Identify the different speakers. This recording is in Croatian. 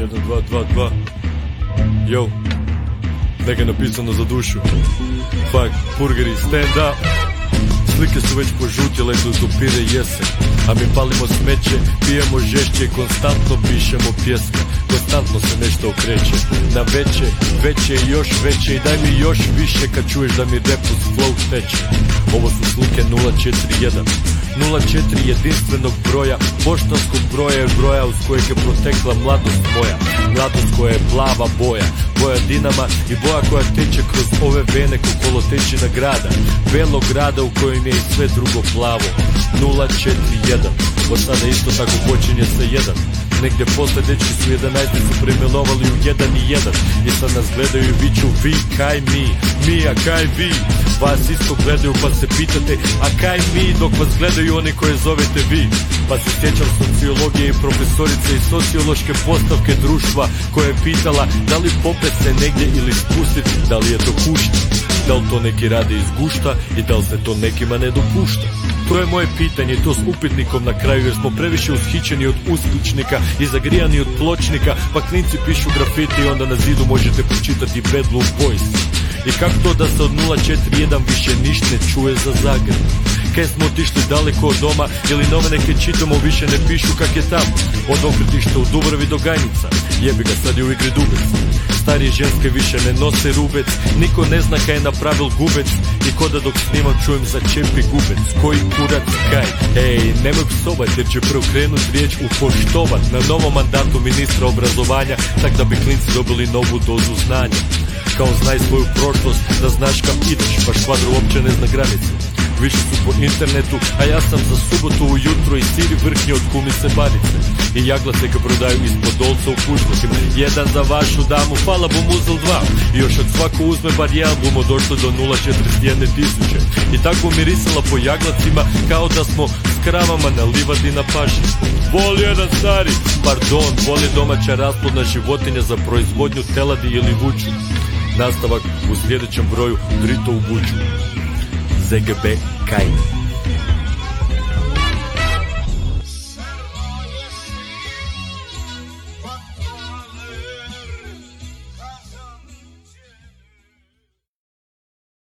Speaker 1: 1, 2, 2, 2. Yo, neka je napisano za dušu. Fuck, burgeri, stand up. Slike su već požutjele, dopire jesen. A mi palimo smeće, pijemo žešće, konstantno pišemo pjesme. Konstantno se nešto okreće. Na veće, veće i još veće. I daj mi još više kad čuješ da mi rap uz flow teče. Ovo su slike 041. 04 jedinstvenog broja, poštanskog broja je broja uz kojeg je protekla mladost moja. Mladost koja je plava boja, boja dinama i boja koja teče kroz ove vene ko kolotečina grada. Belog grada u kojem je i sve drugo plavo. 041, od sada isto tako počinje sa 1. Negdje posle dečki su 11 su preimenovali u 1 i 1. I sad nas gledaju i viču vi kaj mi, mi a kaj vi. Vas isto gledaju pa se pitate a kaj mi dok vas gledaju oni koje zovete vi. Pa se sjećam sociologije i profesorice i sociološke postavke društva koja je pitala da li popet se negdje ili spustiti, da li je to kušta. Da li to neki rade iz gušta i da li se to nekima ne dopušta? To je moje pitanje, to s upitnikom na kraju, jer smo previše ushićeni od uskličnika i zagrijani od pločnika, pa klinci pišu grafiti i onda na zidu možete pročitati Bad Blue Boys. I kako to da se od 041 više ništa ne čuje za Zagreb? Kaj smo otišli daleko od doma ili novine kaj čitamo više ne pišu kak je tam? Od okretišta u Dubravi do Gajnica, jebi ga sad je u igri Dubec. Starije ženske više ne nose rubec, niko ne zna kaj je napravil gubec. I ko da dok snimam čujem za čepi gubec, koji kurac kaj? Ej, nemoj psovat jer će preokrenut riječ u poštovat na novom mandatu ministra obrazovanja, tak da bi klinci dobili novu dozu znanja. Kao znaj svoju prošlost, da znaš kam ideš, pa škvadra uopće ne zna granice. Više su po internetu, a ja sam za subotu ujutro i siri vrhnje od kumice Banice. I jaglace ga prodaju ispod dolca u pušlokim. Jedan za vašu damu, hvala bom uzel 2. I još od svako uzme bar jedan bumo došlo do 0,41 tisuće. I tako mirisala po jaglacima kao da smo s kravama na livadi na paši. Vol jedan stari, pardon, vol je domaća rasplodna životinja za proizvodnju teladi ili vuču. Nastavak u sljedećem broju Drito u buću. ZGB Kaj.